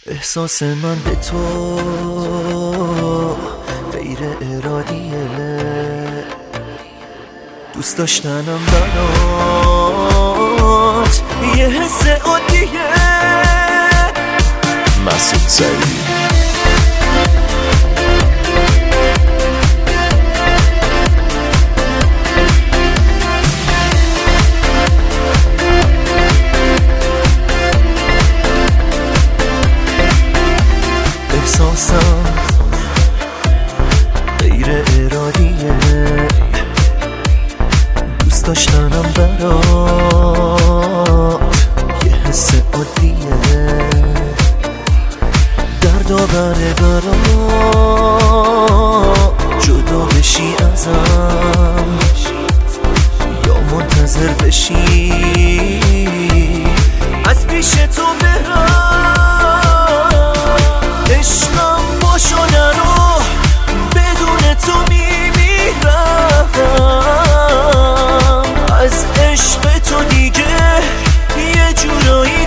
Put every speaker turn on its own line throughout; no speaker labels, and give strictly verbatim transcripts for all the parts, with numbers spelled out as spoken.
احساس من به تو غیر ارادیه، دوست داشتنم برات یه حس عادیه.
مسعود سعیدی.
احساسم غیر ارادیه، دوست داشتنم برات یه حس عادیه. درد آوره برات جدا بشی ازم یا منتظر بشی از پیش تو برم. عشقم باشو نرو، بدون تو میمیرم. از عشق تو دیگه یه جورایی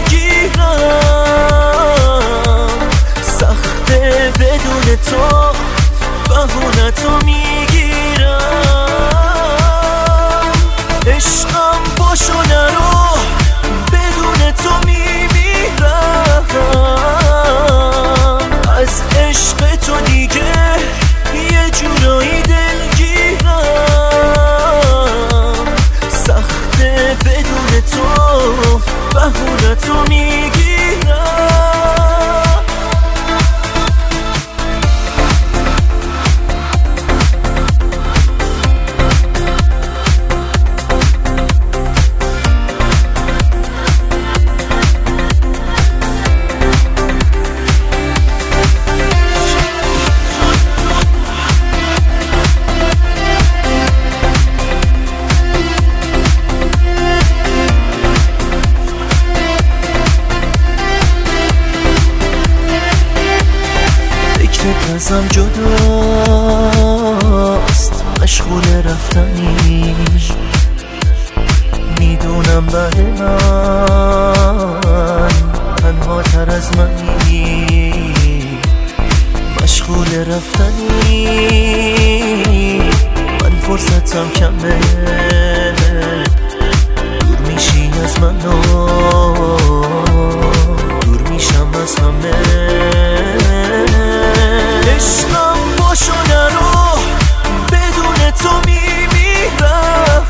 دلگیرم. سخته بدون تو بهونه تو میگیرم. عشقم باشو نرو، بدون تو میمیرم. از عشق تو دیگه یه جورایی دلگیرم. سخته بدون تو بهونه تو میگیرم. ازم جداست، مشغول رفتنی، میدونم بعد من تنها تر از منی. مشغول رفتنی، من فرصتم کمه، دور میشی از من و دور میشم از همه. عشقم باشو نرو، بدون تو میمیرم.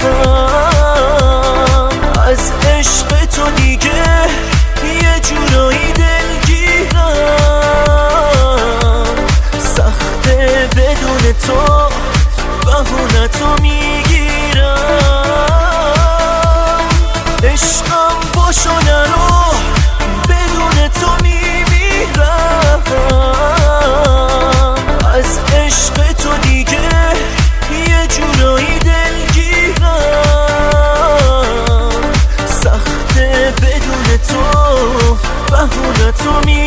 از عشق تو دیگه یه جورایی دلگیرم. سخته بدون تو بهونه تو میگیرم. عشقم باشو نرو، بدون تو میمیرم. از عشق تو دیگه یه جورایی دلگیرم. سخته بدون تو بهونه تو می